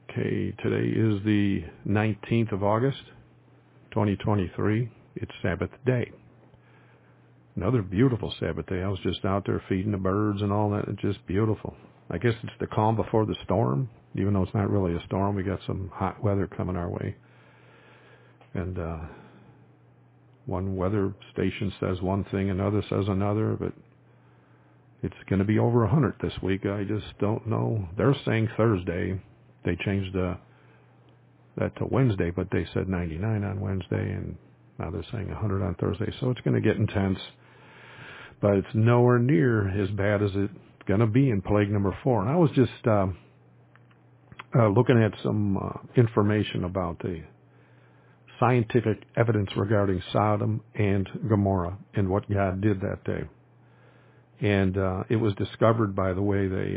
Okay, today is the 19th of August, 2023. It's Sabbath day. Another beautiful Sabbath day. I was just out there feeding the birds and all that. It's just beautiful. I guess it's the calm before the storm. Even though it's not really a storm, we got some hot weather coming our way. And one weather station says one thing, another says another, but it's going to be over 100 this week. I just don't know. They're saying Thursday. They changed that to Wednesday, but they said 99 on Wednesday, and now they're saying 100 on Thursday. So it's going to get intense, but it's nowhere near as bad as it's going to be in plague number 4. And I was just looking at some information about the scientific evidence regarding Sodom and Gomorrah and what God did that day. And it was discovered by the way they,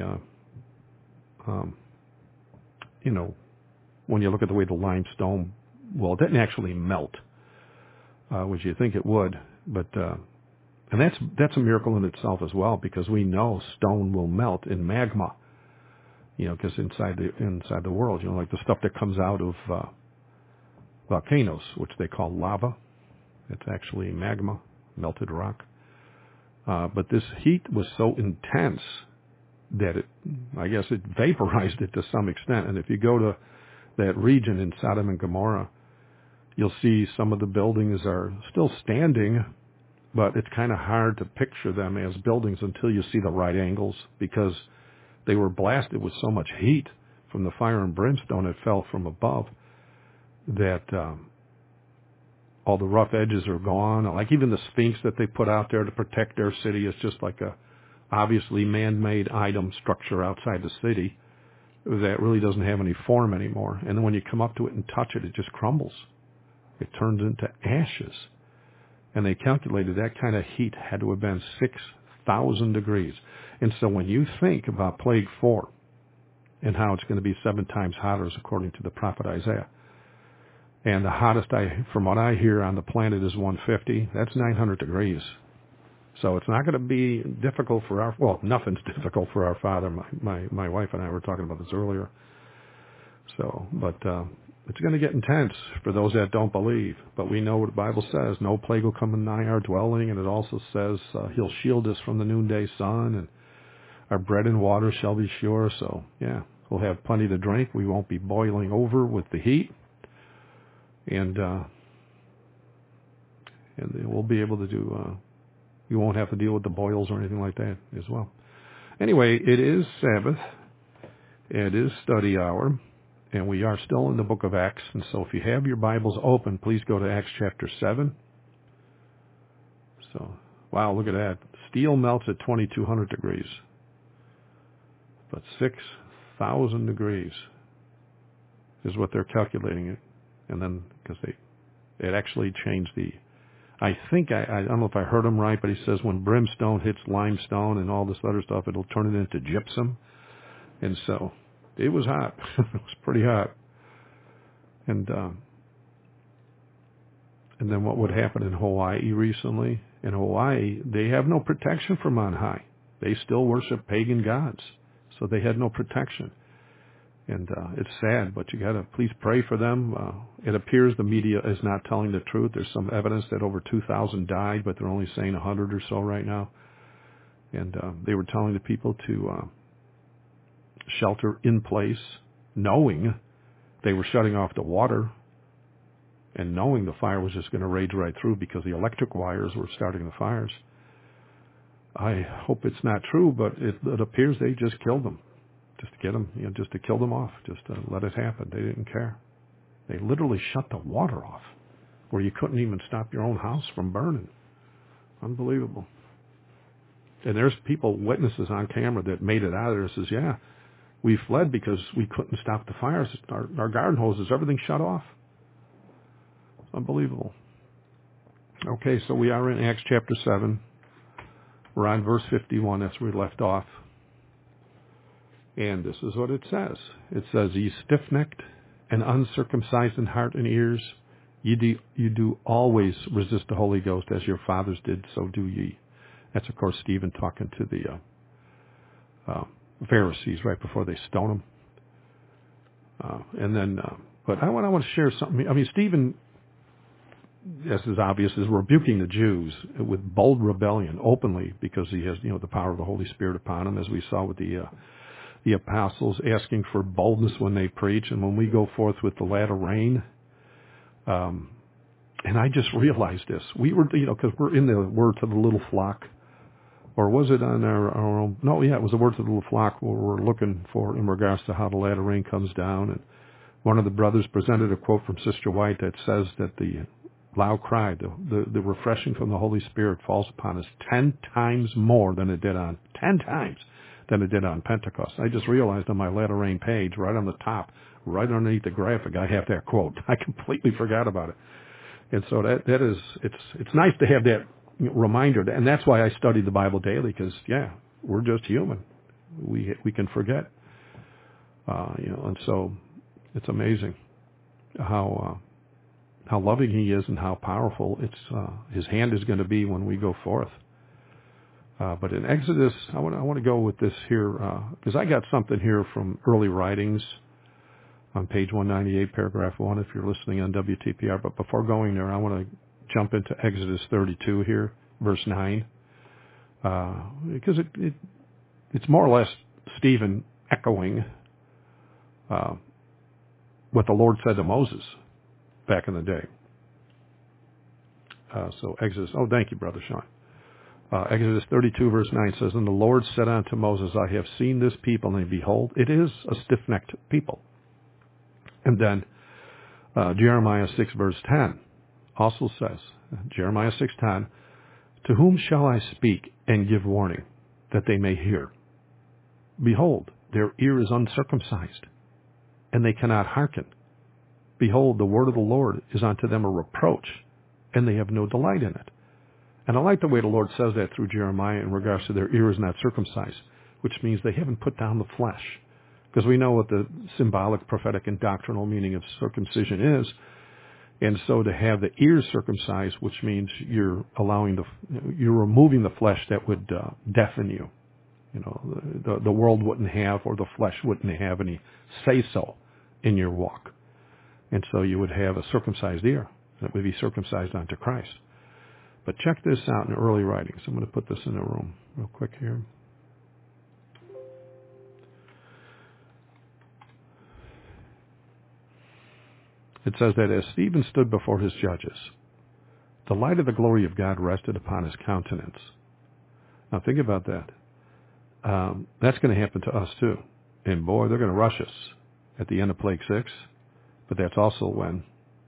when you look at the way the limestone, well, it didn't actually melt, which you think it would, but and that's a miracle in itself as well, because we know stone will melt in magma, because inside the world, like the stuff that comes out of volcanoes, which they call lava, it's actually magma, melted rock. But this heat was so intense that I guess it vaporized it to some extent. And if you go to that region in Sodom and Gomorrah, you'll see some of the buildings are still standing, but it's kind of hard to picture them as buildings until you see the right angles, because they were blasted with so much heat from the fire and brimstone that fell from above that all the rough edges are gone. Like even the Sphinx that they put out there to protect their city is just like a obviously man-made item structure outside the city that really doesn't have any form anymore. And then when you come up to it and touch it, it just crumbles. It turns into ashes. And they calculated that kind of heat had to have been 6,000 degrees. And so when you think about plague 4 and how it's going to be 7 times hotter, according to the prophet Isaiah, and the hottest, from what I hear, on the planet is 150. That's 900 degrees. So it's not going to be difficult for nothing's difficult for our Father. My wife and I were talking about this earlier. So, but it's going to get intense for those that don't believe. But we know what the Bible says. No plague will come nigh our dwelling. And it also says he'll shield us from the noonday sun, and our bread and water shall be sure. So, yeah, we'll have plenty to drink. We won't be boiling over with the heat. And we'll be able to do, you won't have to deal with the boils or anything like that as well. Anyway, it is Sabbath. It is study hour. And we are still in the book of Acts. And so if you have your Bibles open, please go to Acts chapter 7. So, wow, look at that. Steel melts at 2,200 degrees. But 6,000 degrees is what they're calculating it. And then, because it actually changed I think, I don't know if I heard him right, but he says when brimstone hits limestone and all this other stuff, it'll turn it into gypsum. And so, it was hot. It was pretty hot. And then what would happen in Hawaii recently? In Hawaii, they have no protection from on high. They still worship pagan gods. So they had no protection. And it's sad, but you got to please pray for them. It appears the media is not telling the truth. There's some evidence that over 2,000 died, but they're only saying 100 or so right now. And they were telling the people to shelter in place, knowing they were shutting off the water and knowing the fire was just going to rage right through because the electric wires were starting the fires. I hope it's not true, but it appears they just killed them. Just to get them, just to kill them off, just to let it happen. They didn't care. They literally shut the water off where you couldn't even stop your own house from burning. Unbelievable. And there's witnesses on camera that made it out of there and says, yeah, we fled because we couldn't stop the fires. Our garden hoses, everything shut off. Unbelievable. Okay, so we are in Acts chapter 7. We're on verse 51. That's where we left off. And this is what it says. It says, ye stiff-necked and uncircumcised in heart and ears, you do always resist the Holy Ghost as your fathers did, so do ye. That's, of course, Stephen talking to the Pharisees right before they stone him. But I want to share something. I mean, Stephen, as is obvious, is rebuking the Jews with bold rebellion openly because he has, the power of the Holy Spirit upon him, as we saw with the apostles asking for boldness when they preach, and when we go forth with the latter rain. And I just realized this. We were, because we're in the word to the little flock. Or was it on our own? No, yeah, it was the word to the little flock where we're looking for in regards to how the latter rain comes down. And one of the brothers presented a quote from Sister White that says that the loud cry, the refreshing from the Holy Spirit falls upon us 10 times more than it did on, 10 times than it did on Pentecost. I just realized on my latter rain page, right on the top, right underneath the graphic, I have that quote. I completely forgot about it. And so that is, it's nice to have that reminder. And that's why I study the Bible daily, because, we're just human. We can forget. And so it's amazing how loving he is and how powerful his hand is going to be when we go forth. But in Exodus, I want to go with this here, because I got something here from early writings on page 198, paragraph 1, if you're listening on WTPR. But before going there, I want to jump into Exodus 32 here, verse 9, because it's more or less Stephen echoing what the Lord said to Moses back in the day. So Exodus, thank you, Brother Sean. Exodus 32, verse 9 says, "And the Lord said unto Moses, I have seen this people, and behold, it is a stiff-necked people." And then Jeremiah 6, verse 10 also says, Jeremiah 6:10, "To whom shall I speak and give warning, that they may hear? Behold, their ear is uncircumcised, and they cannot hearken. Behold, the word of the Lord is unto them a reproach, and they have no delight in it." And I like the way the Lord says that through Jeremiah in regards to their ear is not circumcised, which means they haven't put down the flesh. Because we know what the symbolic, prophetic, and doctrinal meaning of circumcision is. And so to have the ears circumcised, which means you're removing the flesh that would deafen you. The world wouldn't have, or the flesh wouldn't have any say-so in your walk. And so you would have a circumcised ear that would be circumcised unto Christ. But check this out in early writings. I'm going to put this in the room real quick here. It says that as Stephen stood before his judges, the light of the glory of God rested upon his countenance. Now think about that. That's going to happen to us too. And boy, they're going to rush us at the end of Plague 6. But that's also when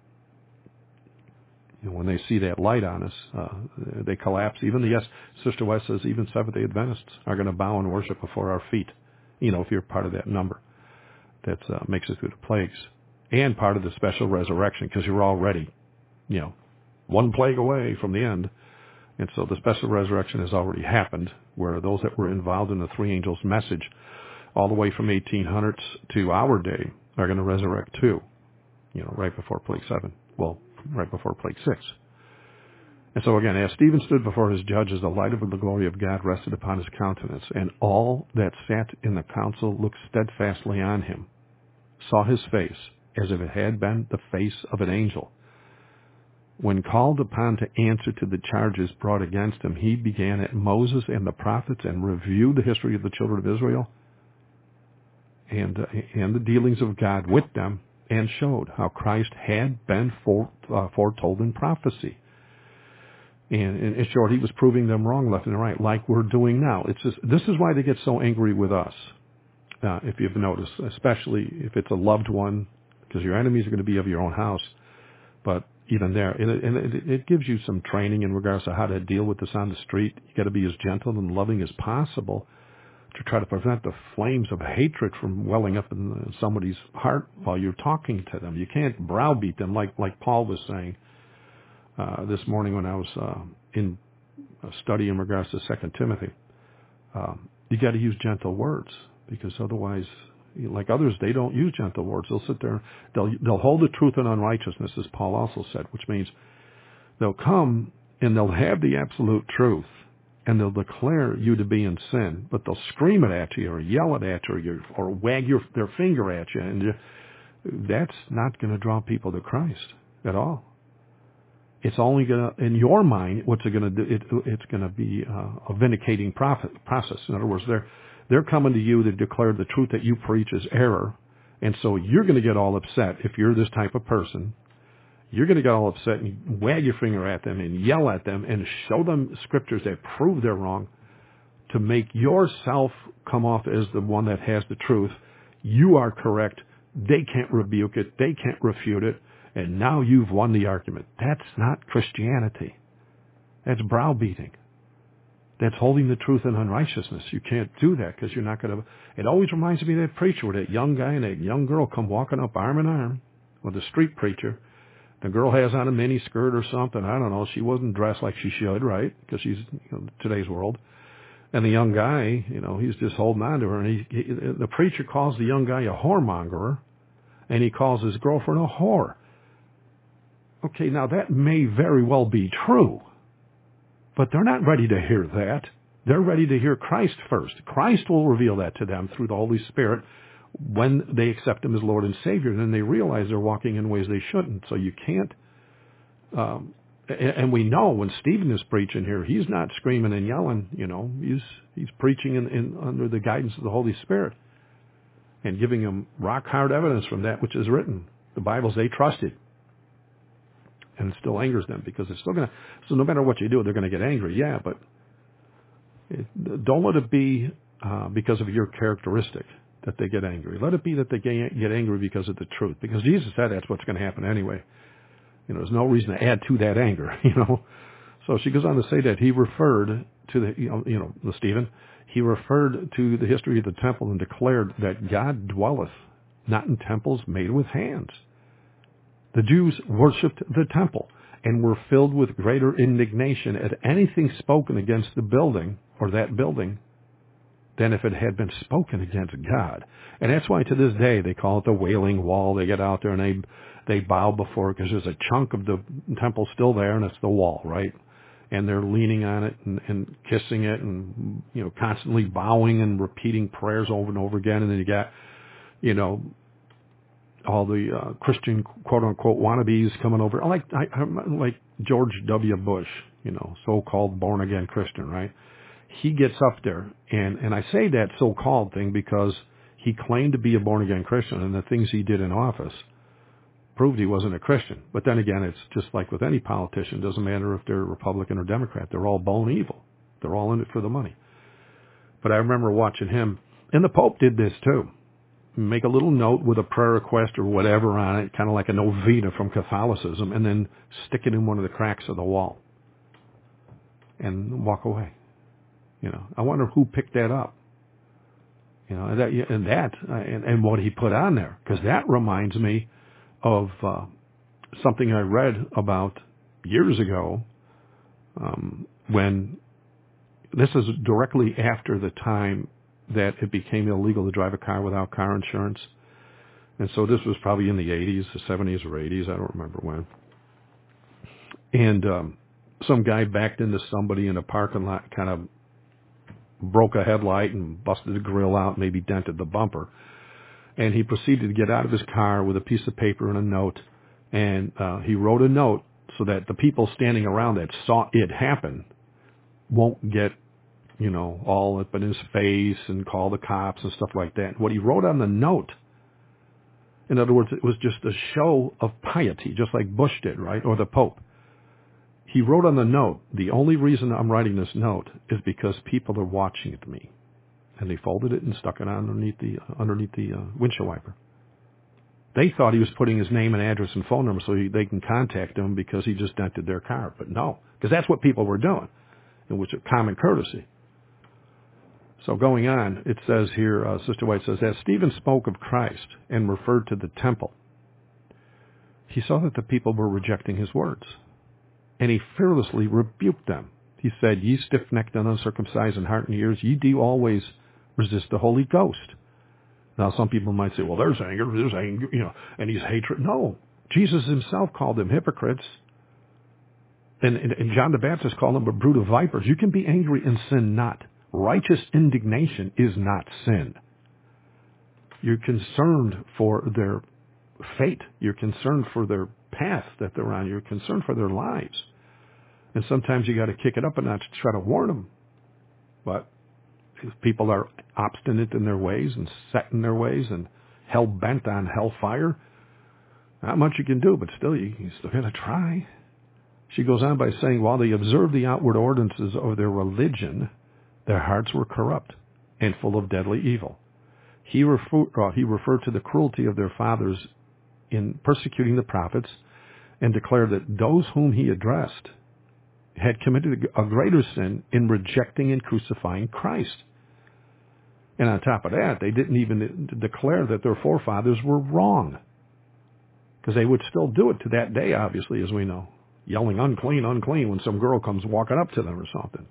they see that light on us, they collapse. Sister West says even Seventh-day Adventists are going to bow and worship before our feet. If you're part of that number that makes it through the plagues. And part of the special resurrection, because you're already, one plague away from the end. And so the special resurrection has already happened, where those that were involved in the three angels' message all the way from 1800s to our day are going to resurrect too, right before Plague 7. Well, right before Plague 6. And so again, as Stephen stood before his judges, the light of the glory of God rested upon his countenance, and all that sat in the council looked steadfastly on him, saw his face, as if it had been the face of an angel. When called upon to answer to the charges brought against him, he began at Moses and the prophets and reviewed the history of the children of Israel and the dealings of God with them, and showed how Christ had been foretold in prophecy. And in short, he was proving them wrong left and right, like we're doing now. This is why they get so angry with us, if you've noticed, especially if it's a loved one, because your enemies are going to be of your own house. But even there, it gives you some training in regards to how to deal with this on the street. You got to be as gentle and loving as possible to try to prevent the flames of hatred from welling up in somebody's heart while you're talking to them. You can't browbeat them like Paul was saying this morning when I was in a study in regards to 2 Timothy. You got to use gentle words, because otherwise, like others, they don't use gentle words. They'll sit there, they'll hold the truth in unrighteousness, as Paul also said, which means they'll come and they'll have the absolute truth, and they'll declare you to be in sin, but they'll scream it at you or yell it at you or wag their finger at you, and that's not going to draw people to Christ at all. It's only going to, in your mind, what's it going to do? It's going to be a vindicating process. In other words, they're coming to you to declare the truth that you preach is error. And so you're going to get all upset if you're this type of person. You're going to get all upset and wag your finger at them and yell at them and show them scriptures that prove they're wrong to make yourself come off as the one that has the truth. You are correct. They can't rebuke it. They can't refute it. And now you've won the argument. That's not Christianity. That's browbeating. That's holding the truth in unrighteousness. You can't do that because you're not going to. It always reminds me of that preacher where that young guy and that young girl come walking up arm in arm with a street preacher. The girl has on a mini skirt or something. I don't know. She wasn't dressed like she should, right? Because she's today's world. And the young guy, he's just holding on to her. And the preacher calls the young guy a whoremonger, and he calls his girlfriend a whore. Okay, now that may very well be true, but they're not ready to hear that. They're ready to hear Christ first. Christ will reveal that to them through the Holy Spirit when they accept Him as Lord and Savior. And then they realize they're walking in ways they shouldn't. So you can't, and we know when Stephen is preaching here, he's not screaming and yelling, he's preaching in under the guidance of the Holy Spirit and giving them rock hard evidence from that which is written. The Bibles they trusted. And it still angers them because it's still going to, so no matter what you do, they're going to get angry. Yeah, but don't let it be because of your characteristic that they get angry. Let it be that they get angry because of the truth. Because Jesus said that's what's going to happen anyway. There's no reason to add to that anger, So she goes on to say that he referred to the Stephen, he referred to the history of the temple and declared that God dwelleth not in temples made with hands. The Jews worshipped the temple and were filled with greater indignation at anything spoken against the building or that building than if it had been spoken against God. And that's why to this day they call it the Wailing Wall. They get out there and they bow before it because there's a chunk of the temple still there and it's the wall, right? And they're leaning on it and kissing it and, constantly bowing and repeating prayers over and over again. And then you got, all the Christian quote-unquote wannabes coming over, like George W. Bush, so-called born-again Christian, right? He gets up there, and I say that so-called thing because he claimed to be a born-again Christian, and the things he did in office proved he wasn't a Christian. But then again, it's just like with any politician. It doesn't matter if they're Republican or Democrat. They're all bone evil. They're all in it for the money. But I remember watching him, and the Pope did this too. Make a little note with a prayer request or whatever on it, kind of like a novena from Catholicism, and then stick it in one of the cracks of the wall and walk away. I wonder who picked that up. And what he put on there, because that reminds me of something I read about years ago when this is directly after the time that it became illegal to drive a car without car insurance. And so this was probably in the 80s, the 70s or 80s, I don't remember when. And some guy backed into somebody in a parking lot, kind of broke a headlight and busted the grill out, maybe dented the bumper. And he proceeded to get out of his car with a piece of paper and a note. And he wrote a note so that the people standing around that saw it happen won't get all up in his face and call the cops and stuff like that. What he wrote on the note, in other words, it was just a show of piety, just like Bush did, right? Or the Pope. He wrote on the note, the only reason I'm writing this note is because people are watching me. And they folded it and stuck it underneath the windshield wiper. They thought he was putting his name and address and phone number so they can contact him because he just dented their car. But no, because that's what people were doing, and which is common courtesy. So going on, it says here, Sister White says, as Stephen spoke of Christ and referred to the temple, he saw that the people were rejecting his words, and he fearlessly rebuked them. He said, ye stiff-necked and uncircumcised in heart and ears, ye do always resist the Holy Ghost. Now, some people might say, well, there's anger, and he's hatred. No, Jesus himself called them hypocrites. And John the Baptist called them a brood of vipers. You can be angry and sin not. Righteous indignation is not sin. You're concerned for their fate. You're concerned for their path that they're on. You're concerned for their lives. And sometimes you got to kick it up a notch to try to warn them. But if people are obstinate in their ways and set in their ways and hell-bent on hellfire, not much you can do, but still, you still got to try. She goes on by saying, while they observed the outward ordinances of their religion, their hearts were corrupt and full of deadly evil. He referred to the cruelty of their fathers in persecuting the prophets and declared that those whom he addressed had committed a greater sin in rejecting and crucifying Christ. And on top of that, they didn't even declare that their forefathers were wrong, because they would still do it to that day, obviously, as we know, yelling unclean, unclean when some girl comes walking up to them or something.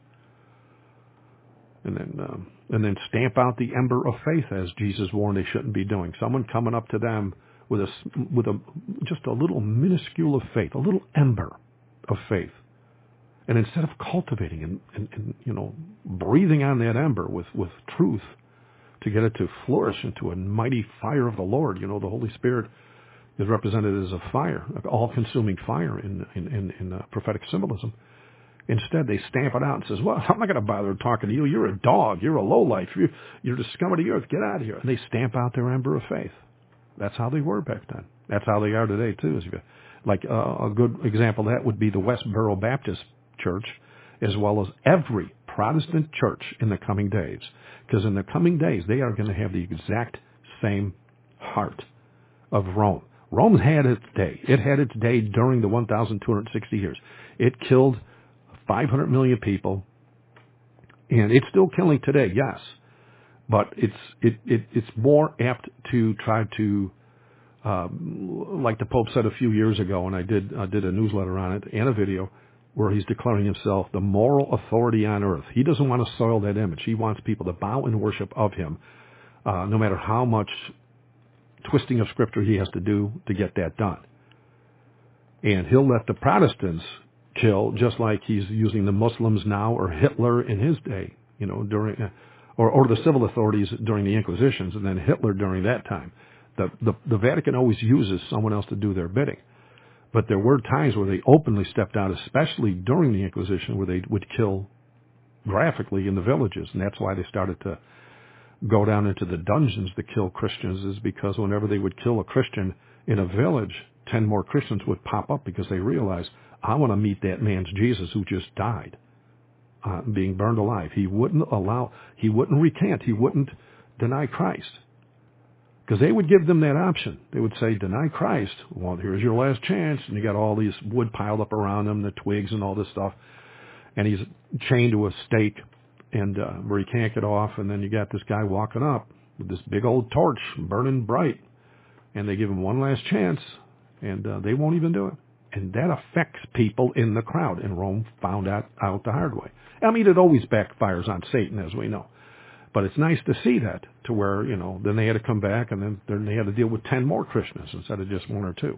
And then stamp out the ember of faith, as Jesus warned they shouldn't be doing. Someone coming up to them with just a little minuscule of faith, a little ember of faith. And instead of cultivating and breathing on that ember with truth to get it to flourish into a mighty fire of the Lord, the Holy Spirit is represented as a fire, an all-consuming fire in prophetic symbolism. Instead, they stamp it out and says, well, I'm not going to bother talking to you. You're a dog. You're a lowlife. You're the scum of the earth. Get out of here. And they stamp out their ember of faith. That's how they were back then. That's how they are today, too. Like a good example of that would be the Westboro Baptist Church, as well as every Protestant church in the coming days. Because in the coming days, they are going to have the exact same heart of Rome. Rome had its day. It had its day during the 1,260 years. It killed 500 million people, and it's still killing today, yes. But it's more apt to try to, like the Pope said a few years ago, and I did a newsletter on it and a video, where he's declaring himself the moral authority on earth. He doesn't want to soil that image. He wants people to bow in worship of him, no matter how much twisting of Scripture he has to do to get that done. And he'll let the Protestants kill, just like he's using the Muslims now, or Hitler in his day, during, or the civil authorities during the Inquisitions, and then Hitler during that time. The Vatican always uses someone else to do their bidding. But there were times where they openly stepped out, especially during the Inquisition, where they would kill graphically in the villages. And that's why they started to go down into the dungeons to kill Christians, is because whenever they would kill a Christian in a village, 10 more Christians would pop up, because they realized, I want to meet that man's Jesus who just died, being burned alive. He wouldn't recant, he wouldn't deny Christ. Because they would give them that option. They would say, deny Christ. Well, here's your last chance. And you got all these wood piled up around him, the twigs and all this stuff. And he's chained to a stake, and where he can't get off. And then you got this guy walking up with this big old torch burning bright. And they give him one last chance, and they won't even do it. And that affects people in the crowd. And Rome found out the hard way. I mean, it always backfires on Satan, as we know. But it's nice to see that, to where, then they had to come back, and then they had to deal with 10 more Christians instead of just 1 or 2.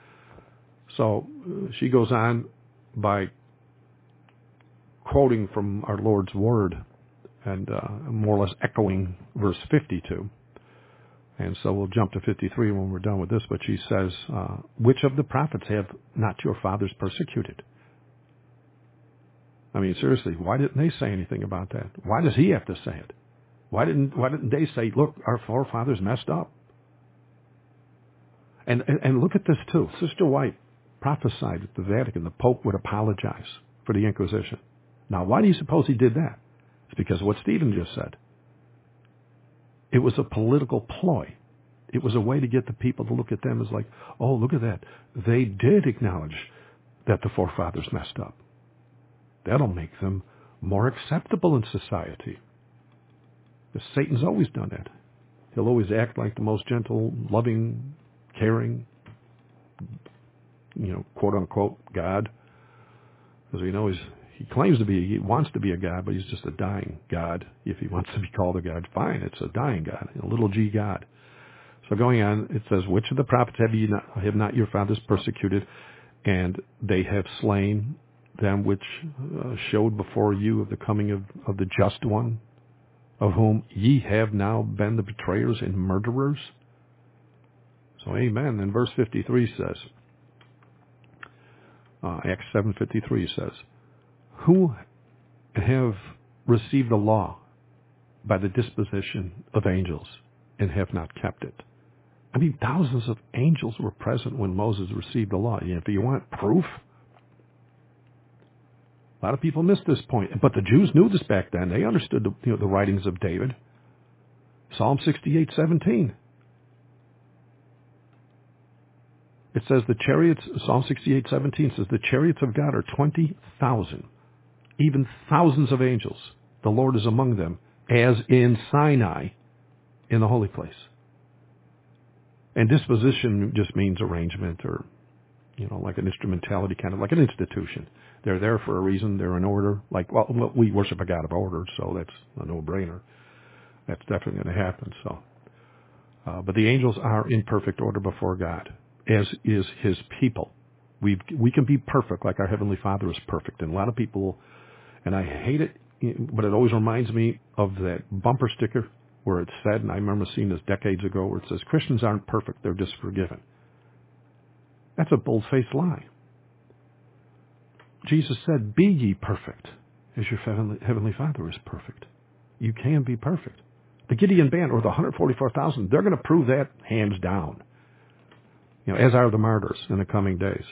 So she goes on by quoting from our Lord's word, and more or less echoing verse 52. And so we'll jump to 53 when we're done with this. But she says, which of the prophets have not your fathers persecuted? I mean, seriously, why didn't they say anything about that? Why does he have to say it? Why didn't they say, look, our forefathers messed up? And look at this too. Sister White prophesied at the Vatican the Pope would apologize for the Inquisition. Now, why do you suppose he did that? It's because of what Stephen just said. It was a political ploy. It was a way to get the people to look at them as like, oh, look at that. They did acknowledge that the forefathers messed up. That'll make them more acceptable in society. Because Satan's always done that. He'll always act like the most gentle, loving, caring, quote-unquote God. Because we know he claims to be, he wants to be a God, but he's just a dying God. If he wants to be called a God, fine, it's a dying God, a little g God. So going on, it says, which of the prophets have not your fathers persecuted, and they have slain them which showed before you of the coming of the just one, of whom ye have now been the betrayers and murderers? So amen. And verse 53 says, Acts 7:53 says, who have received the law by the disposition of angels and have not kept it. I mean, thousands of angels were present when Moses received the law. If you want proof, a lot of people miss this point. But the Jews knew this back then. They understood the writings of David. Psalm 68:17. It says the chariots, Psalm 68:17 says, the chariots of God are 20,000, even thousands of angels. The Lord is among them, as in Sinai, in the holy place. And disposition just means arrangement or, like an instrumentality, kind of like an institution. They're there for a reason. They're in order. We worship a God of order, so that's a no-brainer. That's definitely going to happen. So, but the angels are in perfect order before God, as is His people. We can be perfect like our Heavenly Father is perfect. And a lot of people, and I hate it, but it always reminds me of that bumper sticker where it said, and I remember seeing this decades ago, where it says, Christians aren't perfect, they're just forgiven. That's a bold-faced lie. Jesus said, be ye perfect, as your Heavenly Father is perfect. You can be perfect. The Gideon band, or the 144,000, they're going to prove that hands down, as are the martyrs in the coming days.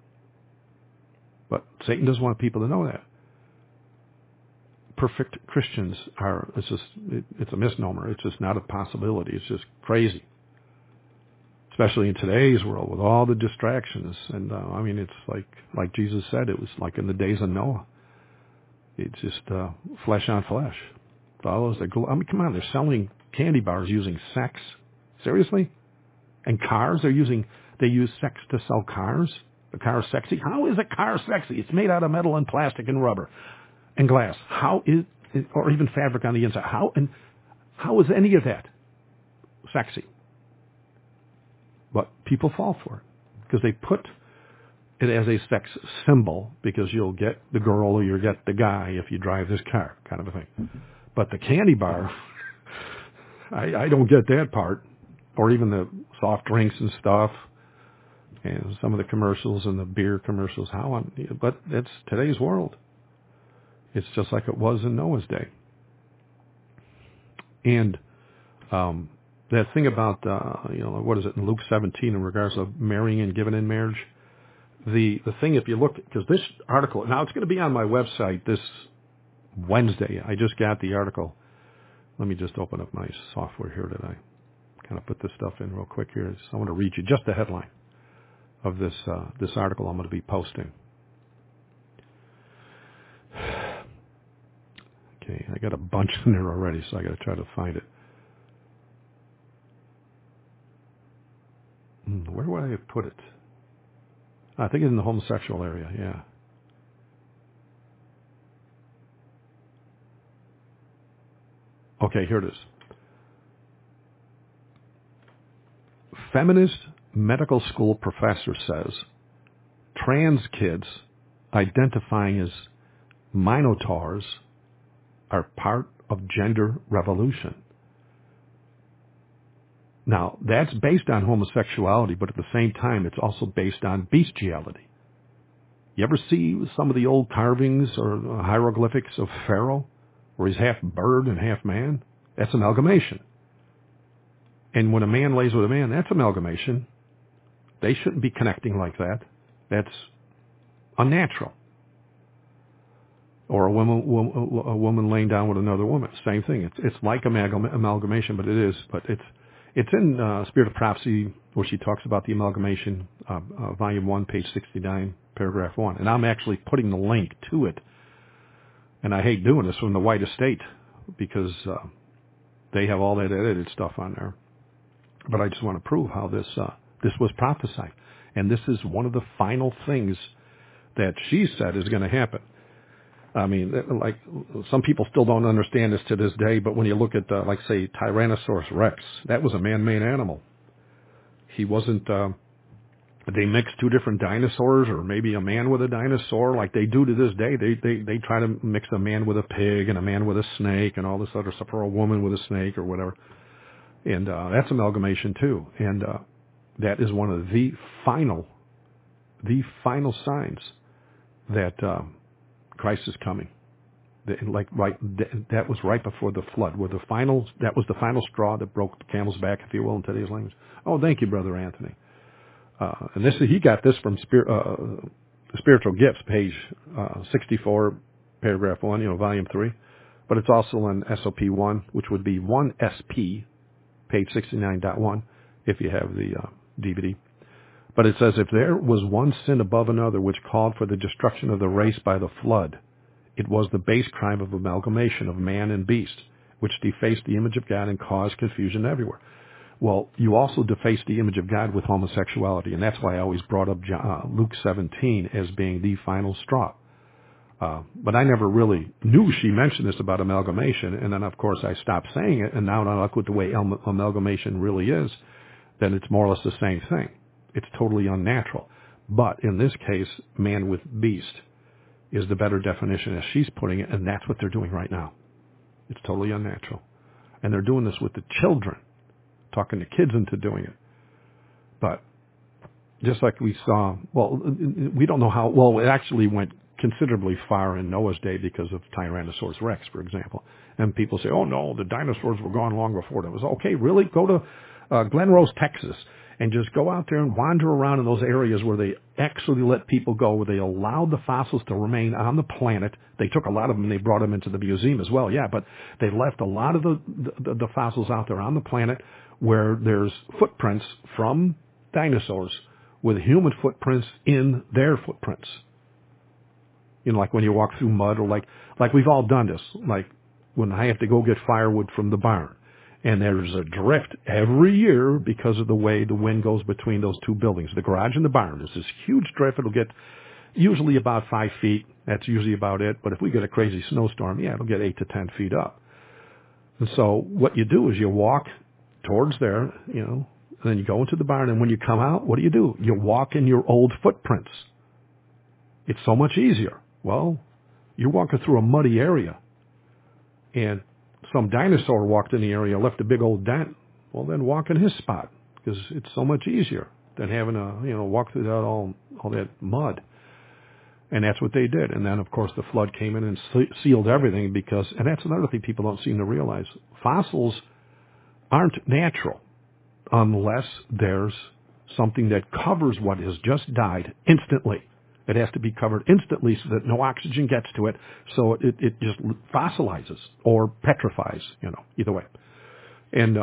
But Satan doesn't want people to know that. Perfect Christians it's a misnomer. It's just not a possibility. It's just crazy. Especially in today's world with all the distractions. And, it's like Jesus said, it was like in the days of Noah. It's just flesh on flesh. Come on, they're selling candy bars using sex. Seriously? And cars, they use sex to sell cars? The car's sexy? How is a car sexy? It's made out of metal and plastic and rubber and glass. Or even fabric on the inside. How is any of that sexy? But people fall for it because they put it as a sex symbol, because you'll get the girl or you'll get the guy if you drive this car, kind of a thing. But the candy bar, I don't get that part. Or even the soft drinks and stuff, and some of the commercials and the beer commercials. But it's today's world. It's just like it was in Noah's day. And that thing about, what is it in Luke 17 in regards of marrying and giving in marriage? The thing, if you look, because this article, now it's going to be on my website this Wednesday. I just got the article. Let me just open up my software here that I kind of put this stuff in real quick here. I want to read you just the headline of this article I'm going to be posting. Okay, I got a bunch in there already, so I got to try to find it. Where would I have put it? I think it's in the homosexual area, yeah. Okay, here it is. Feminist medical school professor says trans kids identifying as minotaurs are part of gender revolution. Now, that's based on homosexuality, but at the same time, it's also based on bestiality. You ever see some of the old carvings or hieroglyphics of Pharaoh, where he's half bird and half man? That's amalgamation. And when a man lays with a man, that's amalgamation. They shouldn't be connecting like that. That's unnatural. Or a woman laying down with another woman. Same thing. It's like amalgamation, but it's in Spirit of Prophecy, where she talks about the amalgamation, volume 1, page 69, paragraph 1. And I'm actually putting the link to it. And I hate doing this from the White Estate, because they have all that edited stuff on there. But I just want to prove how this was prophesied. And this is one of the final things that she said is going to happen. I mean, like, some people still don't understand this to this day, but when you look at, say, Tyrannosaurus Rex, that was a man-made animal. He wasn't, they mixed two different dinosaurs, or maybe a man with a dinosaur, like they do to this day. They try to mix a man with a pig and a man with a snake and all this other stuff, or a woman with a snake or whatever. And that's amalgamation too. And that is one of the final signs that Christ is coming. That was right before the flood, that was the final straw that broke the camel's back, if you will, in today's language. Oh, thank you, Brother Anthony. And he got this from Spiritual Gifts, page 64, paragraph 1, volume 3. But it's also on SOP 1, which would be 1SP, page 69.1, if you have the DVD. But it says, if there was one sin above another which called for the destruction of the race by the flood, it was the base crime of amalgamation of man and beast, which defaced the image of God and caused confusion everywhere. Well, you also deface the image of God with homosexuality, and that's why I always brought up Luke 17 as being the final straw. But I never really knew she mentioned this about amalgamation, and then, of course, I stopped saying it, and now I look with the way amalgamation really is, then it's more or less the same thing. It's totally unnatural. But in this case, man with beast is the better definition as she's putting it, and that's what they're doing right now. It's totally unnatural. And they're doing this with the children, talking the kids into doing it. But just like we saw, well, we don't know how, well, it actually went considerably far in Noah's day because of Tyrannosaurus Rex, for example. And people say, oh, no, the dinosaurs were gone long before that. It was, okay, really? Go to Glen Rose, Texas, and just go out there and wander around in those areas where they actually let people go, where they allowed the fossils to remain on the planet. They took a lot of them and they brought them into the museum as well, yeah, but they left a lot of the fossils out there on the planet where there's footprints from dinosaurs with human footprints in their footprints. Like when you walk through mud, or like we've all done this, like when I have to go get firewood from the barn. And there's a drift every year because of the way the wind goes between those two buildings, the garage and the barn. There's this huge drift. It'll get usually about 5 feet. That's usually about it. But if we get a crazy snowstorm, yeah, it'll get 8 to 10 feet up. And so what you do is you walk towards there, and then you go into the barn. And when you come out, what do? You walk in your old footprints. It's so much easier. Well, you're walking through a muddy area. And some dinosaur walked in the area, left a big old dent. Well, then walk in his spot, because it's so much easier than having to, walk through that all that mud. And that's what they did. And then, of course, the flood came in and sealed everything and that's another thing people don't seem to realize. Fossils aren't natural unless there's something that covers what has just died instantly. It has to be covered instantly so that no oxygen gets to it, so it just fossilizes or petrifies, either way. And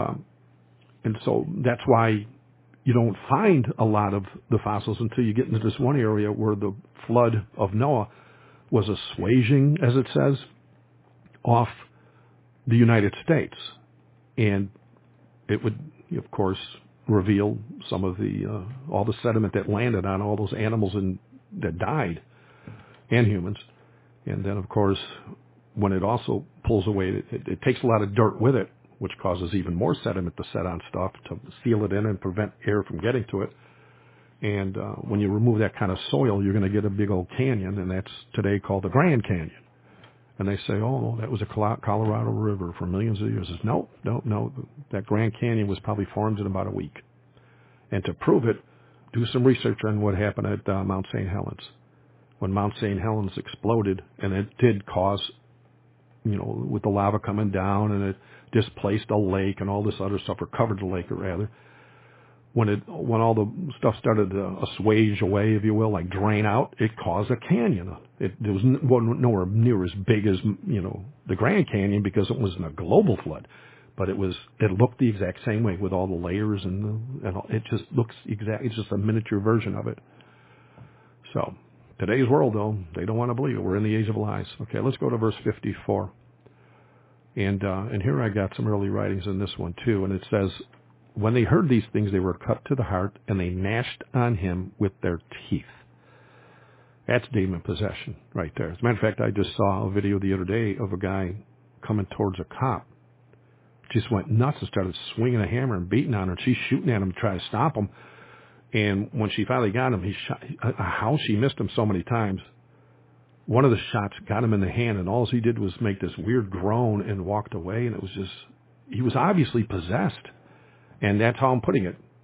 so that's why you don't find a lot of the fossils until you get into this one area where the flood of Noah was assuaging, as it says, off the United States. And it would, of course, reveal some of all the sediment that landed on all those animals that died, and humans. And then, of course, when it also pulls away, it takes a lot of dirt with it, which causes even more sediment to set on stuff to seal it in and prevent air from getting to it. And when you remove that kind of soil, you're going to get a big old canyon, and that's today called the Grand Canyon. And they say, oh, that was a Colorado River for millions of years. No. That Grand Canyon was probably formed in about a week. And to prove it, do some research on what happened at Mount St. Helens. When Mount St. Helens exploded, and it did cause, with the lava coming down, and it displaced a lake and all this other stuff, or covered the lake, rather. When all the stuff started to assuage away, if you will, like drain out, it caused a canyon. It was nowhere near as big as, the Grand Canyon, because it wasn't a global flood. But it looked the exact same way with all the layers and it just looks exact. It's just a miniature version of it. So today's world, though, they don't want to believe it. We're in the age of lies. Okay, let's go to verse 54. And here I got some early writings in this one too. And it says, when they heard these things, they were cut to the heart, and they gnashed on him with their teeth. That's demon possession right there. As a matter of fact, I just saw a video the other day of a guy coming towards a cop. Just went nuts and started swinging a hammer and beating on her. And she's shooting at him to try to stop him. And when she finally got him, how she missed him so many times. One of the shots got him in the hand, and all he did was make this weird groan and walked away. And it was just, he was obviously possessed. And that's how I'm putting it.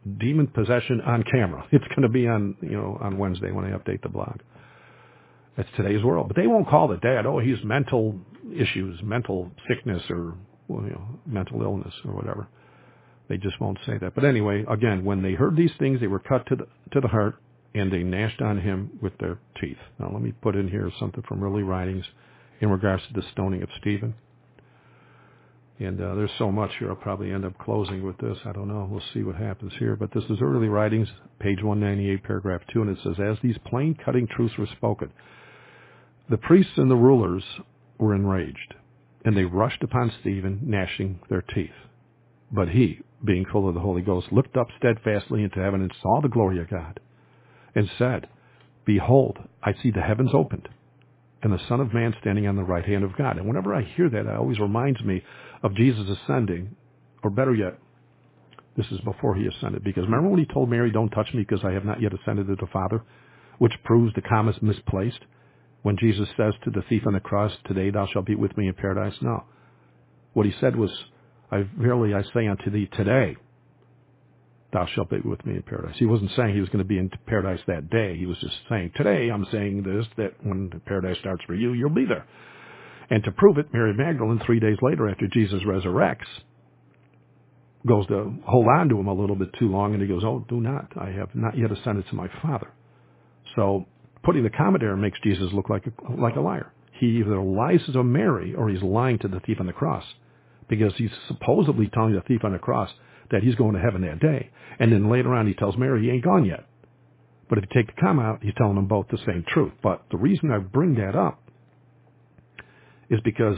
demon possession on camera. It's going to be on, on Wednesday when I update the blog. That's today's world. But they won't call it that. Oh, he's mental issues, mental sickness, or mental illness or whatever. They just won't say that. But anyway, again, when they heard these things, they were cut to the heart, and they gnashed on him with their teeth. Now, let me put in here something from early writings in regards to the stoning of Stephen. And there's so much here, I'll probably end up closing with this. I don't know. We'll see what happens here. But this is early writings, page 198, paragraph 2, and it says, as these plain cutting truths were spoken, the priests and the rulers were enraged, and they rushed upon Stephen, gnashing their teeth. But he, being full of the Holy Ghost, looked up steadfastly into heaven and saw the glory of God, and said, behold, I see the heavens opened, and the Son of Man standing on the right hand of God. And whenever I hear that, it always reminds me of Jesus ascending, or better yet, this is before he ascended, because remember when he told Mary, don't touch me because I have not yet ascended to the Father, which proves the comma's misplaced? When Jesus says to the thief on the cross, today thou shalt be with me in paradise? No. What he said was, verily I say unto thee, today thou shalt be with me in paradise. He wasn't saying he was going to be in paradise that day. He was just saying, today I'm saying this, that when paradise starts for you, you'll be there. And to prove it, Mary Magdalene, 3 days later after Jesus resurrects, goes to hold on to him a little bit too long, and he goes, oh, do not. I have not yet ascended to my Father. So putting the comma there makes Jesus look like a liar. He either lies to Mary or he's lying to the thief on the cross, because he's supposedly telling the thief on the cross that he's going to heaven that day. And then later on he tells Mary he ain't gone yet. But if you take the comma out, he's telling them both the same truth. But the reason I bring that up is because,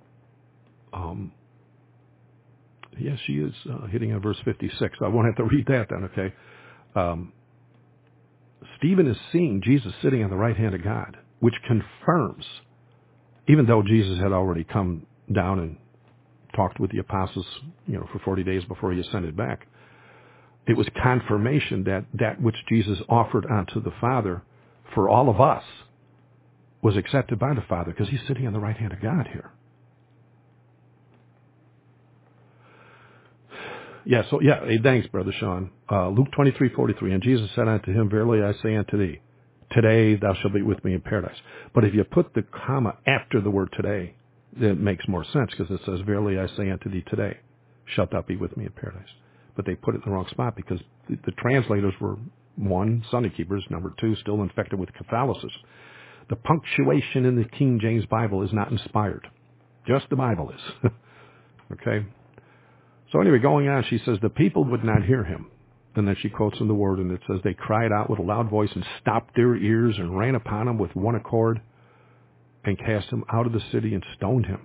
yes, she is hitting on verse 56. I won't have to read that then, okay? Stephen is seeing Jesus sitting on the right hand of God, which confirms, even though Jesus had already come down and talked with the apostles, for 40 days before he ascended back, it was confirmation that which Jesus offered unto the Father for all of us was accepted by the Father, because he's sitting on the right hand of God here. Thanks, Brother Sean. Luke 23:43, and Jesus said unto him, verily I say unto thee, today thou shalt be with me in paradise. But if you put the comma after the word today, it makes more sense, because it says, verily I say unto thee, today shalt thou be with me in paradise. But they put it in the wrong spot, because the translators were, one, Sunday keepers, number two, still infected with Catholicism. The punctuation in the King James Bible is not inspired. Just the Bible is. Okay? So anyway, going on, she says, the people would not hear him. And then she quotes from the word, and it says, they cried out with a loud voice and stopped their ears and ran upon him with one accord and cast him out of the city and stoned him.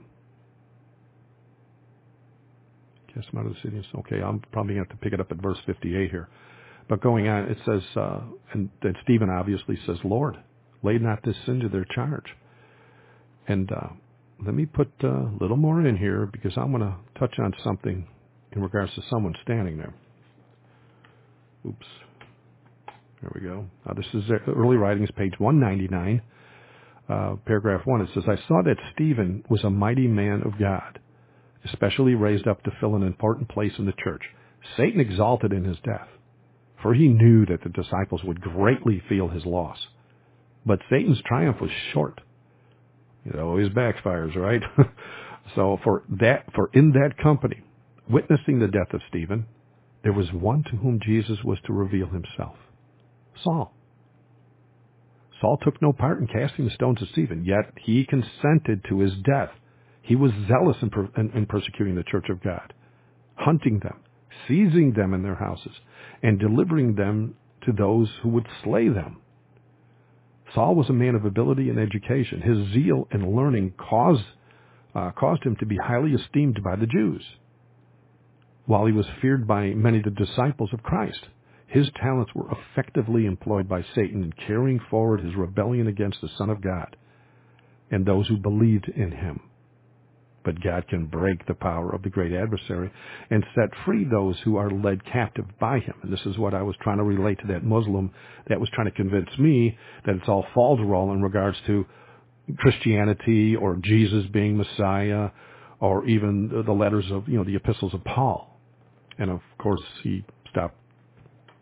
Cast him out of the city and stoned. Okay, I'm probably going to have to pick it up at verse 58 here. But going on, it says, and then Stephen obviously says, Lord, lay not this sin to their charge. And let me put a little more in here, because I'm going to touch on something in regards to someone standing there. Oops. There we go. This is early writings, page 199, paragraph 1. It says, I saw that Stephen was a mighty man of God, especially raised up to fill an important place in the church. Satan exalted in his death, for he knew that the disciples would greatly feel his loss. But Satan's triumph was short. It always backfires, right? So for in that company, witnessing the death of Stephen, there was one to whom Jesus was to reveal himself, Saul. Saul took no part in casting the stones at Stephen, yet he consented to his death. He was zealous in persecuting the church of God, hunting them, seizing them in their houses, and delivering them to those who would slay them. Saul was a man of ability and education. His zeal and learning caused him to be highly esteemed by the Jews, while he was feared by many of the disciples of Christ. His talents were effectively employed by Satan in carrying forward his rebellion against the Son of God and those who believed in him. But God can break the power of the great adversary and set free those who are led captive by him. And this is what I was trying to relate to that Muslim that was trying to convince me that it's all falderall in regards to Christianity or Jesus being Messiah, or even the letters of, the epistles of Paul. And of course, he stopped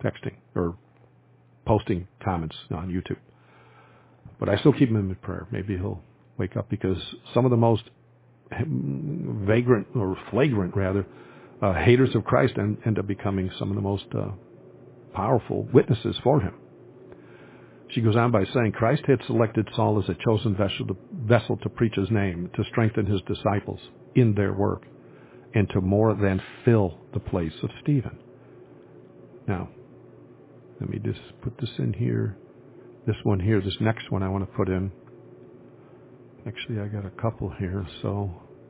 texting or posting comments on YouTube. But I still keep him in prayer. Maybe he'll wake up, because some of the most vagrant, or flagrant rather, haters of Christ end up becoming some of the most powerful witnesses for him. She goes on by saying, Christ had selected Saul as a chosen vessel to preach his name, to strengthen his disciples in their work, and to more than fill the place of Stephen. Now, let me just put this in here. This one here, this next one I want to put in. Actually, I got a couple here, so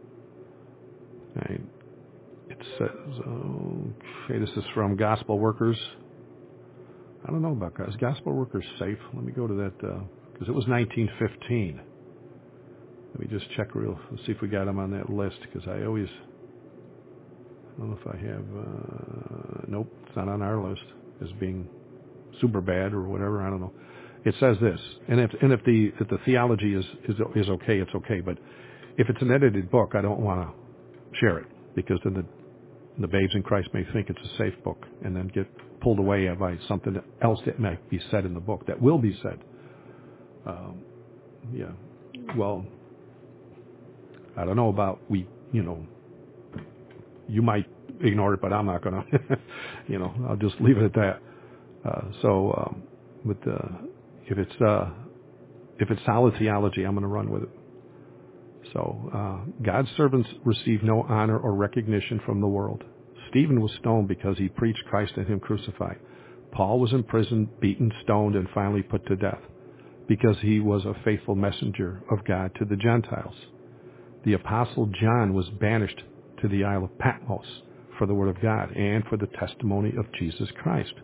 it says, okay, this is from Gospel Workers. I don't know about guys. Gospel Workers safe? Let me go to that, because it was 1915. Let me just check let's see if we got them on that list, because I don't know if I have, nope, it's not on our list as being super bad or whatever, I don't know. It says this, and if the theology is okay, it's okay, but if it's an edited book, I don't want to share it, because then the babes in Christ may think it's a safe book and then get pulled away by something else that might be said in the book, that will be said. Yeah, well, I don't know about you might ignore it, but I'm not going to, I'll just leave it at that. If it's solid theology, I'm going to run with it. So, God's servants receive no honor or recognition from the world. Stephen was stoned because he preached Christ and him crucified. Paul was imprisoned, beaten, stoned, and finally put to death because he was a faithful messenger of God to the Gentiles. The Apostle John was banished to the Isle of Patmos for the Word of God and for the testimony of Jesus Christ.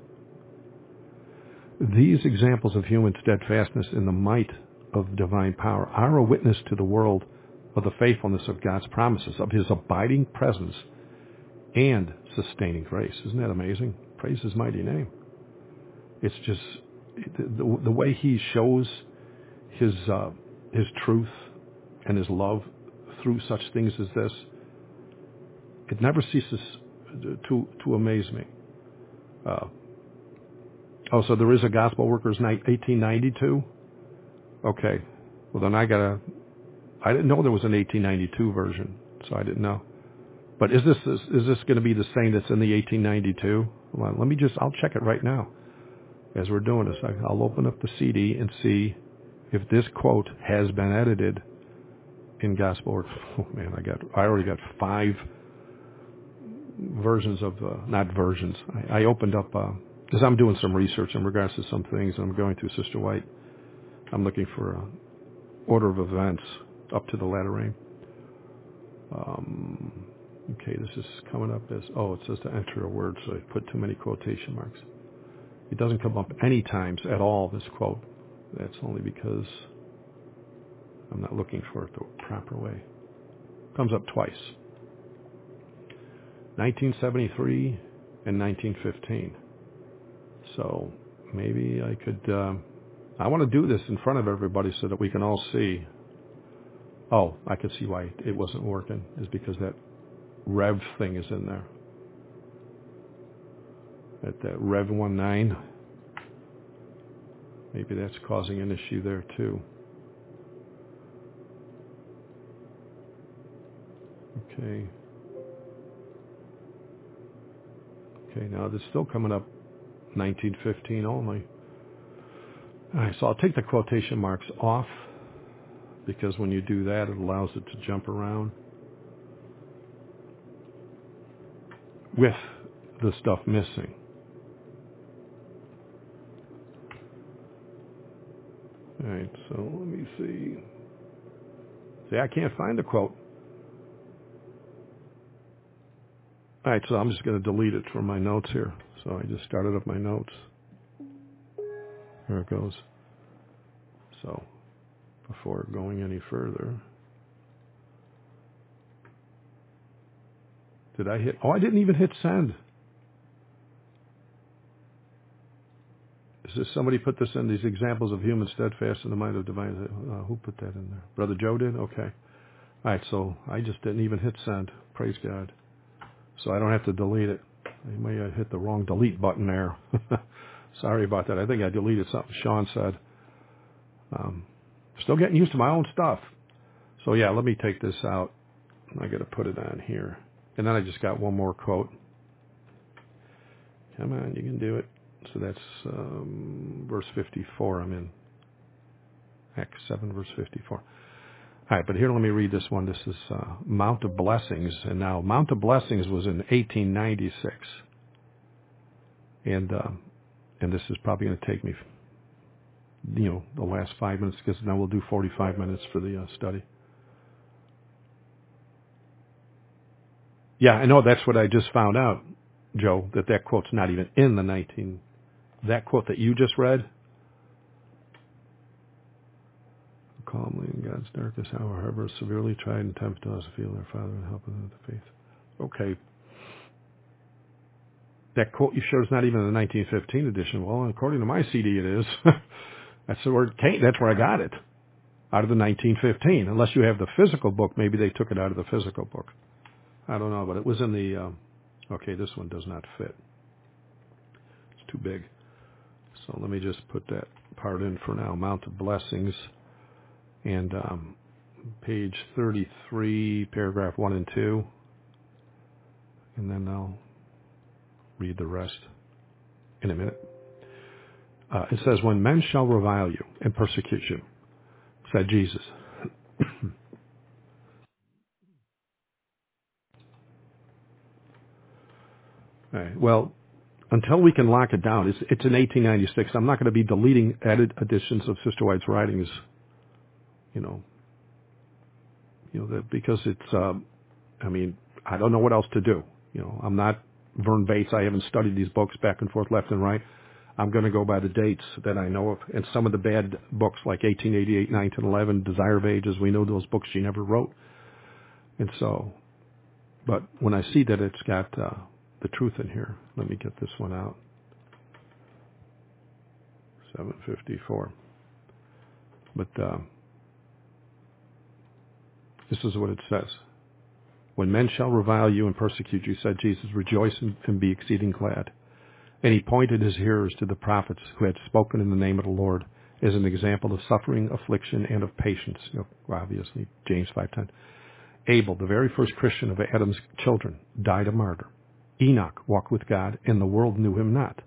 These examples of human steadfastness in the might of divine power are a witness to the world of the faithfulness of God's promises, of his abiding presence and sustaining grace. Isn't that amazing? Praise his mighty name. It's just the way he shows his truth and his love through such things as this. It never ceases to amaze me. So there is a Gospel Workers 1892? Okay. Well, then I didn't know there was an 1892 version, so I didn't know. But is this going to be the same that's in the 1892? Well, I'll check it right now. As we're doing this, I'll open up the CD and see if this quote has been edited in Gospel Workers. Oh man, I already got 5 versions of, not versions. I opened up, because I'm doing some research in regards to some things, and I'm going through Sister White. I'm looking for an order of events up to the latter rain. Okay, this is coming up as, it says to enter a word, so I put too many quotation marks. It doesn't come up any times at all, this quote. That's only because I'm not looking for it the proper way. It comes up twice. 1973 and 1915. So maybe I could, I want to do this in front of everybody so that we can all see. Oh, I can see why it wasn't working, is because that Rev thing is in there. At that Rev 19. Maybe that's causing an issue there too. Okay. Okay, now this is still coming up 1915 only. All right, so I'll take the quotation marks off, because when you do that, it allows it to jump around with the stuff missing. All right, so let me see. See, I can't find the quote. All right, so I'm just going to delete it from my notes here. So I just started up my notes. There it goes. So before going any further, did I hit? Oh, I didn't even hit send. Is this somebody put this in, these examples of human steadfast in the mind of divine? Who put that in there? Brother Joe did? Okay. All right, so I just didn't even hit send. Praise God. So I don't have to delete it. I may have hit the wrong delete button there. Sorry about that. I think I deleted something Sean said. Still getting used to my own stuff. So yeah, let me take this out. I got to put it on here. And then I just got one more quote. Come on, you can do it. So that's verse 54. I'm in Acts 7, verse 54. All right, but here, let me read this one. This is Mount of Blessings. And now, Mount of Blessings was in 1896. And this is probably going to take me, the last 5 minutes, because now we'll do 45 minutes for the study. Yeah, I know that's what I just found out, Joe, that quote's not even in the that quote that you just read. Calmly in God's darkest hour, however, severely tried and tempted us to feel our Father and help us with the faith. Okay. That quote you showed is not even in the 1915 edition. Well, according to my CD, it is. That's where it came. That's where I got it, out of the 1915. Unless you have the physical book, maybe they took it out of the physical book. I don't know, but it was in the. Okay, this one does not fit. It's too big. So let me just put that part in for now. Mount of Blessings, and page 33, paragraph 1 and 2, and then I'll read the rest in a minute. It says, when men shall revile you and persecute you, said Jesus. Right. Well, until we can lock it down, it's in 1896. I'm not going to be deleting edited editions of Sister White's writings, because it's, I don't know what else to do. I'm not Vern Bates. I haven't studied these books back and forth, left and right. I'm going to go by the dates that I know of. And some of the bad books, like 1888, 1911, Desire of Ages, we know those books she never wrote. And so, but when I see that it's got the truth in here, let me get this one out. 754. But this is what it says. When men shall revile you and persecute you, said Jesus, rejoice and be exceeding glad. And he pointed his hearers to the prophets who had spoken in the name of the Lord as an example of suffering, affliction, and of patience. Obviously, James 5:10. Abel, the very first Christian of Adam's children, died a martyr. Enoch walked with God, and the world knew him not.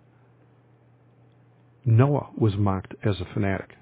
Noah was mocked as a fanatic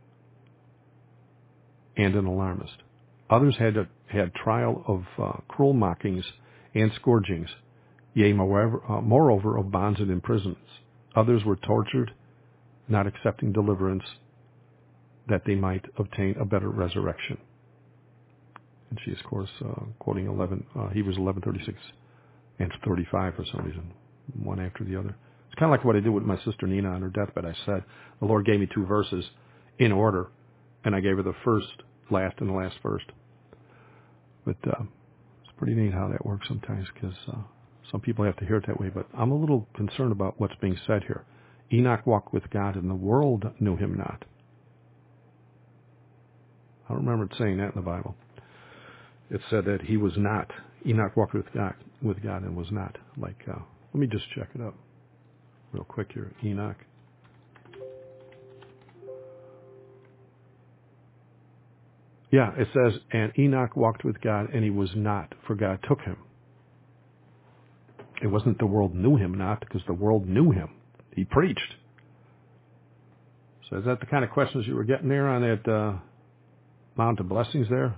and an alarmist. Others had trial of cruel mockings and scourgings, yea, moreover, of bonds and imprisonments. Others were tortured, not accepting deliverance, that they might obtain a better resurrection. And she is, of course, quoting Hebrews 11:36 and 35 for some reason, one after the other. It's kind of like what I did with my sister Nina on her deathbed. I said, the Lord gave me 2 verses in order, and I gave her the first last and the last first. But it's pretty neat how that works sometimes, because some people have to hear it that way. But I'm a little concerned about what's being said here. Enoch walked with God, and the world knew him not. I don't remember it saying that in the Bible. It said that he was not. Enoch walked with God and was not. Let me just check it up real quick here. Enoch. Yeah, it says, and Enoch walked with God, and he was not, for God took him. It wasn't the world knew him not, because the world knew him. He preached. So is that the kind of questions you were getting there on that Mount of Blessings there?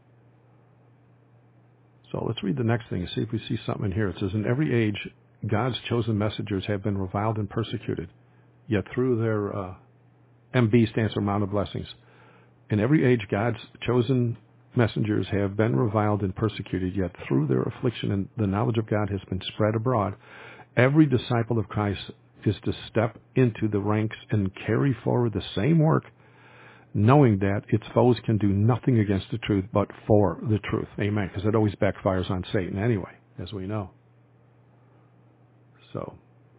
So let's read the next thing and see if we see something in here. It says, in every age, God's chosen messengers have been reviled and persecuted, yet through their, MB stands for Mount of Blessings. In every age, God's chosen messengers have been reviled and persecuted, yet through their affliction and the knowledge of God has been spread abroad. Every disciple of Christ is to step into the ranks and carry forward the same work, knowing that its foes can do nothing against the truth but for the truth. Amen. Because it always backfires on Satan anyway, as we know. So,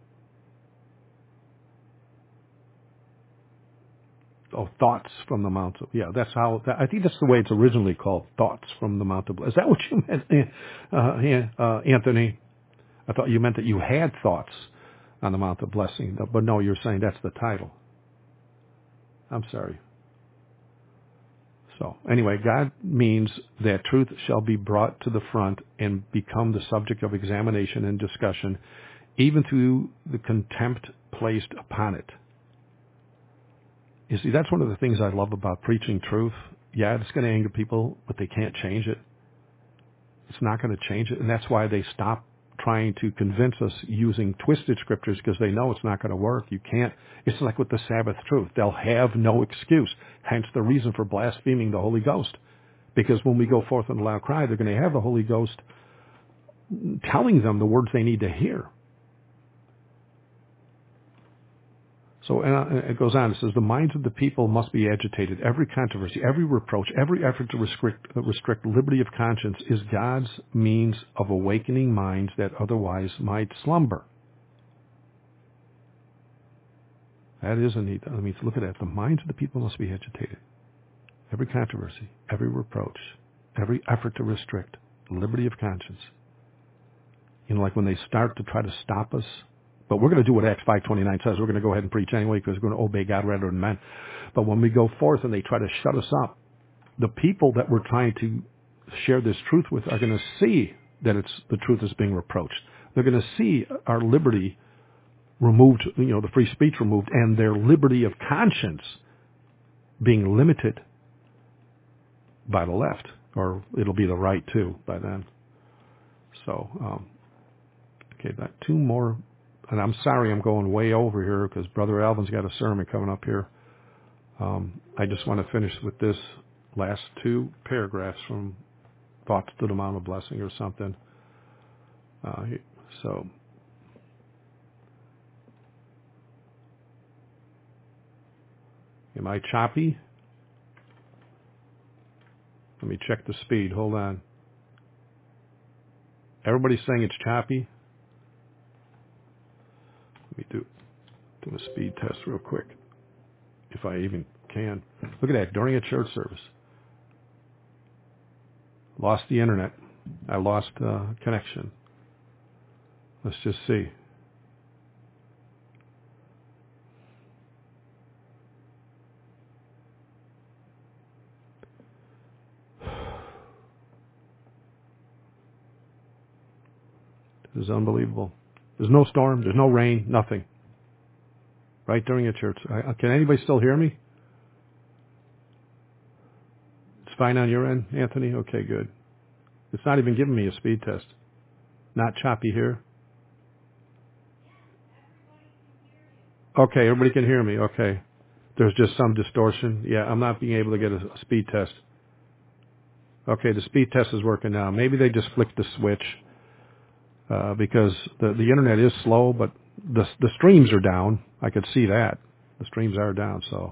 thoughts from the Mount of, that's how, I think that's the way it's originally called, thoughts from the Mount of, is that what you meant, Anthony? I thought you meant that you had thoughts on the Mount of Blessing. But no, you're saying that's the title. I'm sorry. So anyway, God means that truth shall be brought to the front and become the subject of examination and discussion, even through the contempt placed upon it. You see, that's one of the things I love about preaching truth. Yeah, it's going to anger people, but they can't change it. It's not going to change it, and that's why they stop trying to convince us using twisted scriptures, because they know it's not going to work. You can't. It's like with the Sabbath truth. They'll have no excuse. Hence the reason for blaspheming the Holy Ghost. Because when we go forth in a loud cry, they're going to have the Holy Ghost telling them the words they need to hear. So it goes on. It says, the minds of the people must be agitated. Every controversy, every reproach, every effort to restrict liberty of conscience is God's means of awakening minds that otherwise might slumber. That is a neat. I mean, look at that. The minds of the people must be agitated. Every controversy, every reproach, every effort to restrict liberty of conscience. You know, like when they start to try to stop us. But we're going to do what Acts 5:29 says. We're going to go ahead and preach anyway because we're going to obey God rather than men. But when we go forth and they try to shut us up, the people that we're trying to share this truth with are going to see that the truth is being reproached. They're going to see our liberty removed, the free speech removed, and their liberty of conscience being limited by the left, or it'll be the right too by then. So, okay, got two more. And I'm sorry I'm going way over here because Brother Alvin's got a sermon coming up here. I just want to finish with this last two paragraphs from Thoughts to the Mount of Blessing or something. So, am I choppy? Let me check the speed. Hold on. Everybody's saying it's choppy. Let me do a speed test real quick, if I even can. Look at that, during a church service. Lost the internet. I lost connection. Let's just see. This is unbelievable. There's no storm. There's no rain. Nothing. Right during a church. Can anybody still hear me? It's fine on your end, Anthony? Okay, good. It's not even giving me a speed test. Not choppy here. Okay, everybody can hear me. Okay. There's just some distortion. Yeah, I'm not being able to get a speed test. Okay, the speed test is working now. Maybe they just flicked the switch. Because the internet is slow, but the streams are down. I could see that. The streams are down, so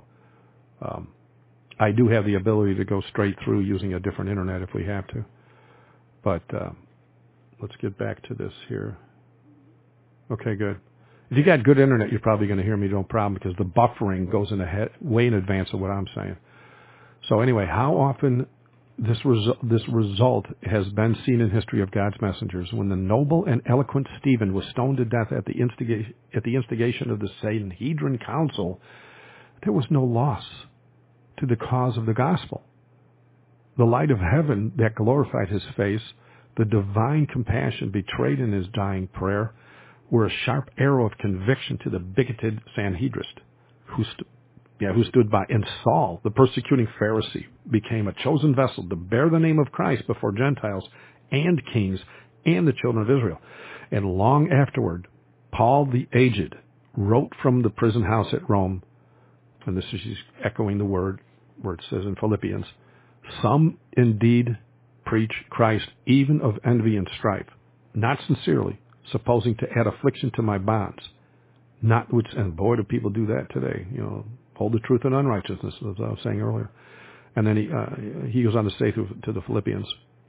I do have the ability to go straight through using a different internet if we have to. But let's get back to this here. Okay, good. If you got good internet, you're probably going to hear me no problem because the buffering goes way in advance of what I'm saying. So anyway, how often this result has been seen in history of God's messengers. When the noble and eloquent Stephen was stoned to death at the instigation of the Sanhedrin Council, there was no loss to the cause of the gospel. The light of heaven that glorified his face, the divine compassion betrayed in his dying prayer, were a sharp arrow of conviction to the bigoted Sanhedrist who stood by. And Saul, the persecuting Pharisee, became a chosen vessel to bear the name of Christ before Gentiles and kings and the children of Israel. And long afterward, Paul the aged wrote from the prison house at Rome, and this is echoing the word where it says in Philippians, some indeed preach Christ even of envy and strife, not sincerely, supposing to add affliction to my bonds. And boy, do people do that today, hold the truth in unrighteousness, as I was saying earlier. And then he goes on to say to the Philippians,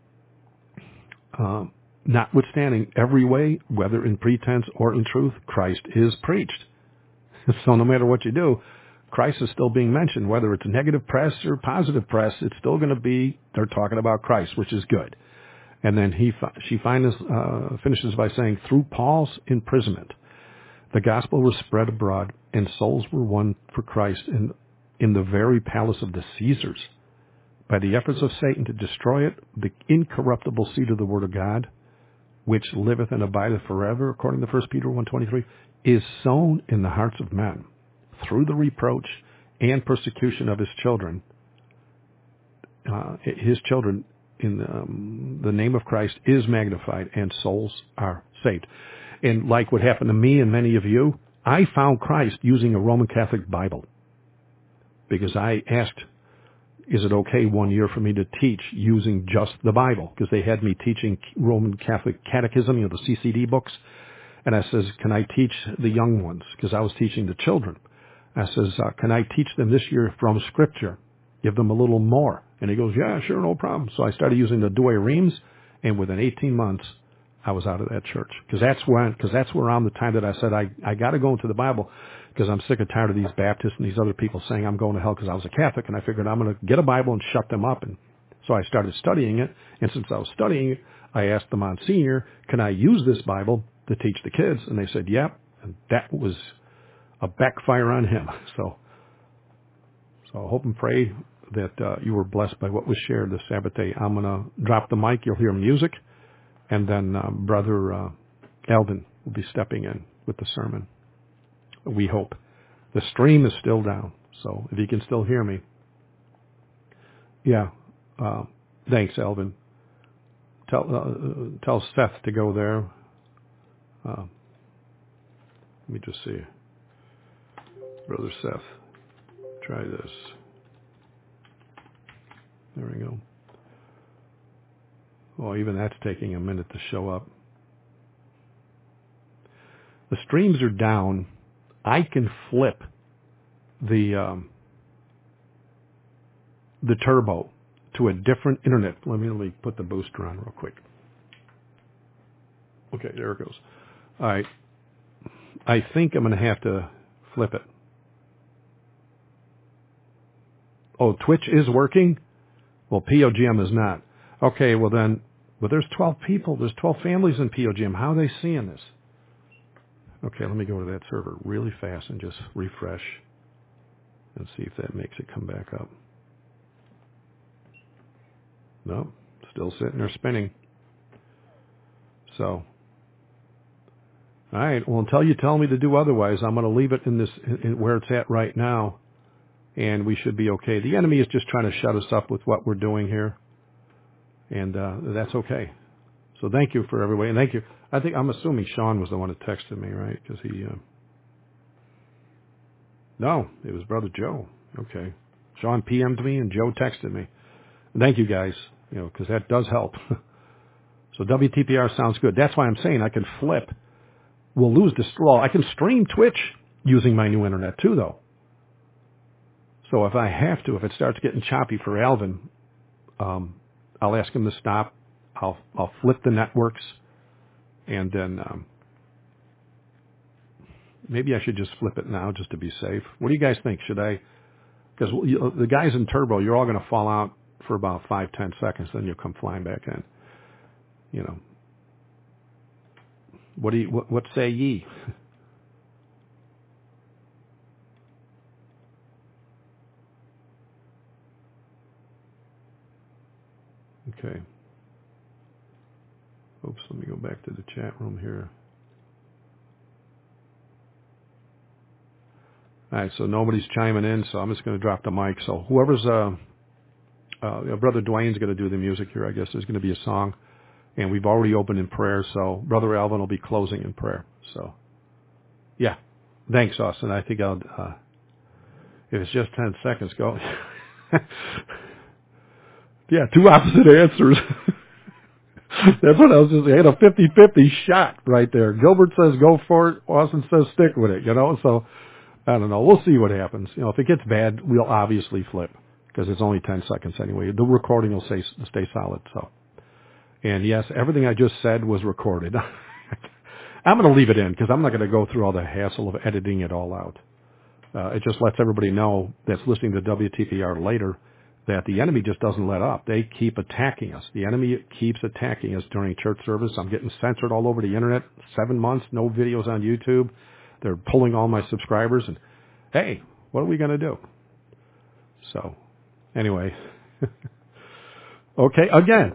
notwithstanding every way, whether in pretense or in truth, Christ is preached. So no matter what you do, Christ is still being mentioned. Whether it's negative press or positive press, it's still going to be, they're talking about Christ, which is good. And then she finishes by saying, through Paul's imprisonment, the gospel was spread abroad and souls were won for Christ in the very palace of the Caesars. By the efforts of Satan to destroy it, the incorruptible seed of the word of God, which liveth and abideth forever, according to 1 Peter 1:23, is sown in the hearts of men through the reproach and persecution of his children in the name of Christ is magnified and souls are saved. And like what happened to me and many of you, I found Christ using a Roman Catholic Bible because I asked, is it okay 1 year for me to teach using just the Bible? Because they had me teaching Roman Catholic Catechism, the CCD books. And I says, can I teach the young ones? Because I was teaching the children. I says, can I teach them this year from Scripture? Give them a little more. And he goes, yeah, sure, no problem. So I started using the Douay Rheims, and within 18 months, I was out of that church. Because that's around the time that I said, I got to go into the Bible because I'm sick and tired of these Baptists and these other people saying I'm going to hell because I was a Catholic. And I figured I'm going to get a Bible and shut them up. And so I started studying it. And since I was studying it, I asked the Monsignor, can I use this Bible to teach the kids? And they said, yep. And that was a backfire on him. So I hope and pray that you were blessed by what was shared this Sabbath day. I'm going to drop the mic. You'll hear music. And then Brother Alvin will be stepping in with the sermon. We hope. The stream is still down. So if you can still hear me. Yeah. Thanks, Alvin. Tell Seth to go there. Let me just see. Brother Seth, try this. There we go. Oh, even that's taking a minute to show up. The streams are down. I can flip the turbo to a different internet. Let me put the booster on real quick. Okay, there it goes. All right. I think I'm going to have to flip it. Oh, Twitch is working? Well, POGM is not. Okay, well then, there's 12 people. There's 12 families in POGM. How are they seeing this? Okay, let me go to that server really fast and just refresh and see if that makes it come back up. Nope, still sitting there spinning. So, all right, well, until you tell me to do otherwise, I'm going to leave it in where it's at right now, and we should be okay. The enemy is just trying to shut us up with what we're doing here, and that's okay. So thank you for everybody, and thank you. I'm assuming Sean was the one that texted me, right? Because he, no, it was Brother Joe. Okay. Sean PM'd me and Joe texted me. Thank you guys, because that does help. So WTPR sounds good. That's why I'm saying I can flip. We'll lose the straw. I can stream Twitch using my new internet too, though. So if I have to, if it starts getting choppy for Alvin, I'll ask him to stop. I'll flip the networks. And then maybe I should just flip it now just to be safe. What do you guys think? Should I? Because the guys in Turbo, you're all going to fall out for about 5-10 seconds, then you'll come flying back in. What say ye? Okay. Oops, let me go back to the chat room here. All right, so nobody's chiming in, so I'm just going to drop the mic. So whoever's, Brother Dwayne's going to do the music here, I guess. There's going to be a song. And we've already opened in prayer, so Brother Alvin will be closing in prayer. So, yeah. Thanks, Austin. I think if it's just 10 seconds, go. Yeah, two opposite answers. That's what I was just saying. I had a 50-50 shot right there. Gilbert says go for it. Austin says stick with it, So, I don't know. We'll see what happens. If it gets bad, we'll obviously flip because it's only 10 seconds anyway. The recording will stay solid, so. And yes, everything I just said was recorded. I'm going to leave it in because I'm not going to go through all the hassle of editing it all out. It just lets everybody know that's listening to WTPR later that the enemy just doesn't let up. They keep attacking us. The enemy keeps attacking us during church service. I'm getting censored all over the internet. 7 months, no videos on YouTube. They're pulling all my subscribers. And, hey, what are we going to do? So, anyway. Okay, again.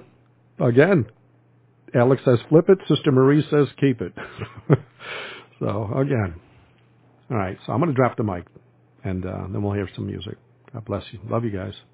Alex says flip it. Sister Marie says keep it. So, again. All right, so I'm going to drop the mic, and then we'll hear some music. God bless you. Love you guys.